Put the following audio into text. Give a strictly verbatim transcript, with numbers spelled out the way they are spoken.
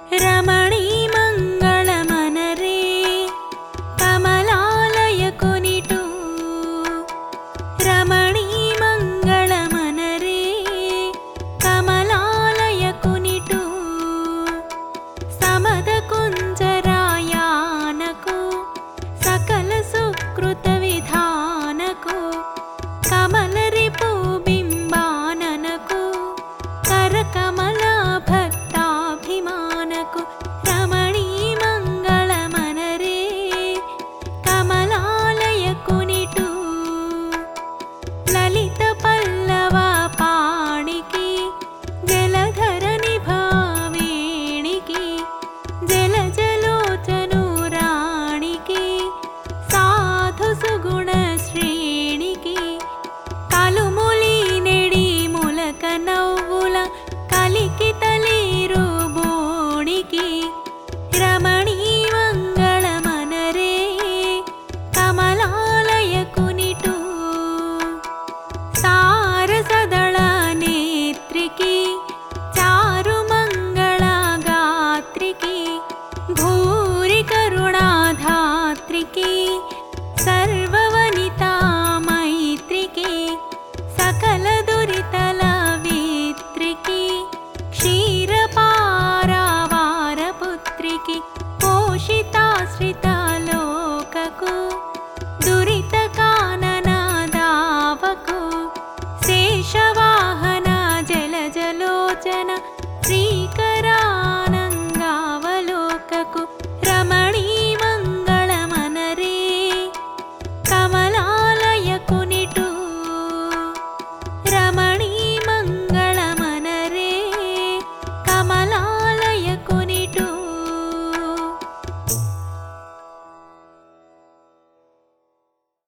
రమణీ మంగళమనరే కమలాలయ కొనిటు రమణీ మంగళమనరే కమలాలయ కొనిటు సమద కుంజరాయానకు సకల సుకృత విధానకు కమలరిపు బింబాననకు కరకమల భక్తాభిమానకు రమణీ మంగళమనరే కమలాలయ కొనిటు లలిత పల్లవ పాణికి జలధర నిభావేణికి జల జలోచనురాణికి సాధు సుగుణ శ్రేణికి కలుములి నెడి ములక నవ్వుల కలికి తలీరు బోణికి రమణీ మంగళమనరే కమలాలయ కొనిటు సారసదళ నేత్రికి చారు మంగళ గాత్రికి భూరి కరుణాధాత్రికి సర్వవనితా మైత్రికి సకల దురితల విత్రికి క్షీరపారావార పుత్రికి పోషితాశ్రిత లోకకు దురిత కానన దావకు శేషవాహన జల జలోచన